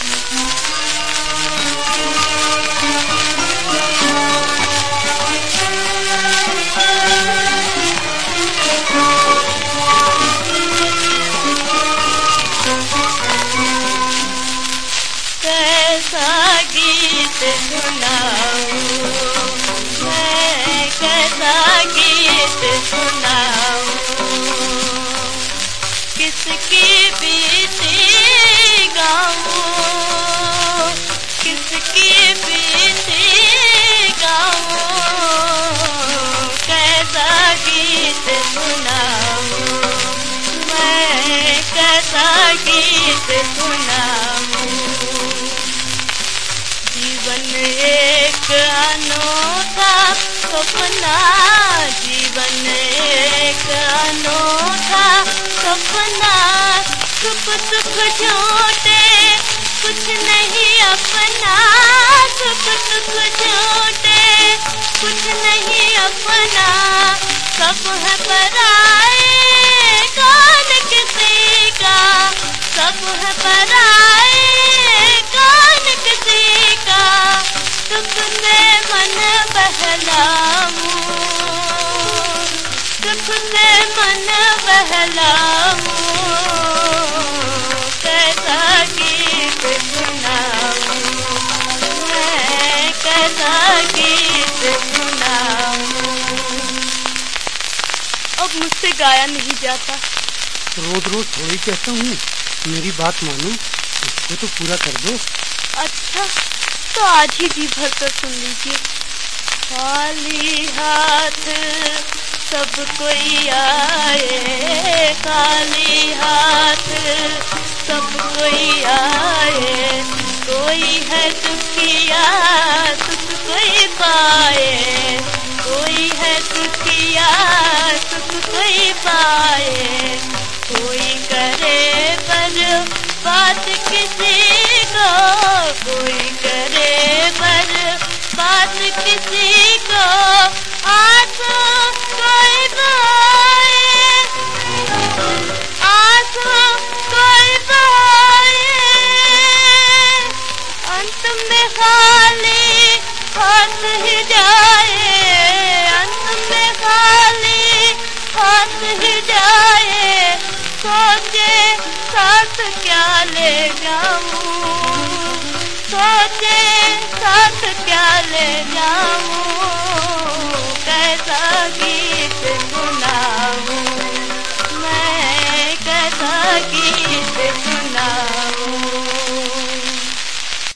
कैसा गीत सुनाऊं मैं, कैसा गीत सुनाऊं, किसकी बीती गाऊं, किसकी बीती गाऊं, कैसा गीत सुनाऊं मैं, कैसा गीत सुनाऊं। जीवन एक अनोखा सपना, जीवन एक अनोखा सपना, सुख सुख झूठे कुछ नहीं अपना, सुख सुख झूठे कुछ नहीं अपना, सब है पराए कौन किसी का, सब है पराए कौन किसी का, सुख से मन बहलाऊं, सुख से मन बहलाऊं, कैसा गीत सुनाऊं मैं, कैसा गीत सुनाऊं। अब मुझसे गाया नहीं जाता। रोज रोज थोड़ी कहता हूँ, मेरी बात मानो, इसको तो पूरा कर दो। अच्छा तो आज ही जी भर कर सुन लीजिए। खाली हाथ सब कोई आए, खाली हाथ सब कोई आए, कोई है दुखिया सुख कोई पाए, कोई है दुखिया सुख कोई पाए, कोई करे पर बात किसी को, कोई करे पर बात किसी को, आंसू कोई बहाए, आंसू कोई बहाए, अंत में खाली हाथ ही जाए, अंत में खाली हाथ ही जाए, सोचे साथ क्या ले जाऊं, सोचे साथ क्या ले जाऊं।